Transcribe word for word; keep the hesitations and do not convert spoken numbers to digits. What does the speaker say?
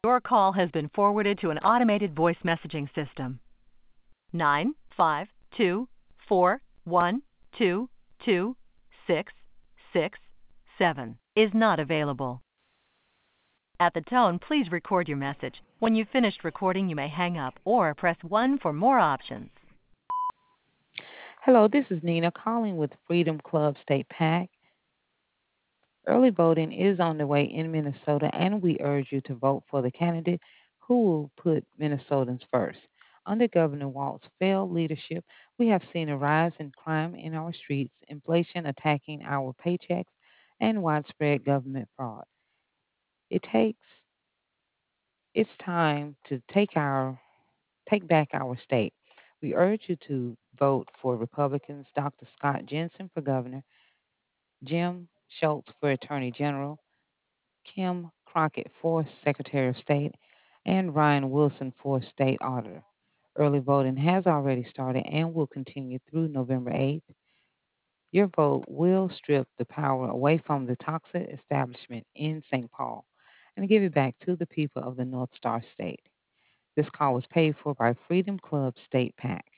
Your call has been forwarded to an automated voice messaging system. Nine five two four one two two six six seven is not available. At the tone, please record your message. When you've finished recording, you may hang up or press one for more options. Hello, this is Nina calling with Freedom Club State PAC. Early voting is on the way in Minnesota, and we urge you to vote for the candidate who will put Minnesotans first. Under Governor Walt's failed leadership, we have seen a rise in crime in our streets, inflation attacking our paychecks, and widespread government fraud. It takes it's time to take our take back our state. We urge you to vote for Republicans Doctor Scott Jensen for governor, Jim Schultz for Attorney General, Kim Crockett for Secretary of State, and Ryan Wilson for State Auditor. Early voting has already started and will continue through November eighth. Your vote will strip the power away from the toxic establishment in Saint Paul and give it back to the people of the North Star State. This call was paid for by Freedom Club State PAC.